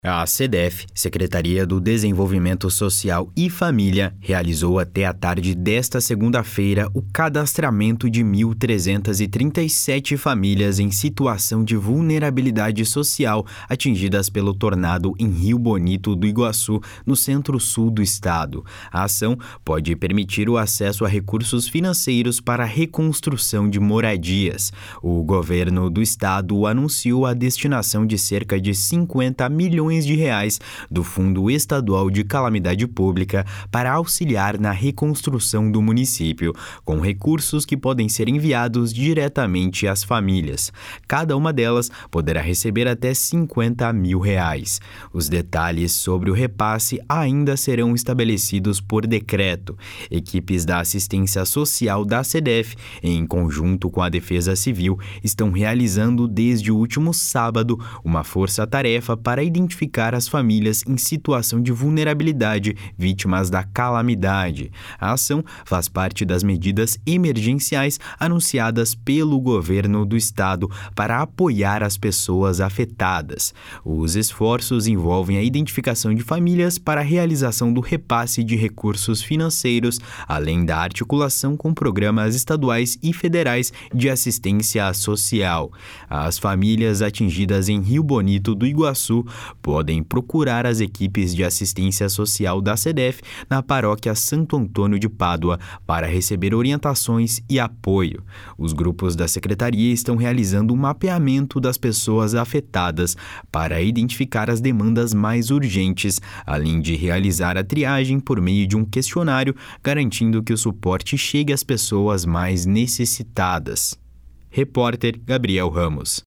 A SEDEF, Secretaria do Desenvolvimento Social e Família, realizou até a tarde desta segunda-feira o cadastramento de 1.337 famílias em situação de vulnerabilidade social atingidas pelo tornado em Rio Bonito do Iguaçu, no centro-sul do estado. A ação pode permitir o acesso a recursos financeiros para a reconstrução de moradias. O governo do estado anunciou a destinação de cerca de 50 milhões de reais do Fundo Estadual de Calamidade Pública para auxiliar na reconstrução do município, com recursos que podem ser enviados diretamente às famílias. Cada uma delas poderá receber até 50 mil reais. Os detalhes sobre o repasse ainda serão estabelecidos por decreto. Equipes da assistência social da SEDEF, em conjunto com a Defesa Civil, estão realizando desde o último sábado uma força-tarefa para identificar as famílias em situação de vulnerabilidade vítimas da calamidade. A ação faz parte das medidas emergenciais anunciadas pelo governo do estado para apoiar as pessoas afetadas. Os esforços envolvem a identificação de famílias para a realização do repasse de recursos financeiros, além da articulação com programas estaduais e federais de assistência social. As famílias atingidas em Rio Bonito do Iguaçu podem procurar as equipes de assistência social da SEDEF na paróquia Santo Antônio de Pádua para receber orientações e apoio. Os grupos da secretaria estão realizando um mapeamento das pessoas afetadas para identificar as demandas mais urgentes, além de realizar a triagem por meio de um questionário, garantindo que o suporte chegue às pessoas mais necessitadas. Repórter Gabriel Ramos.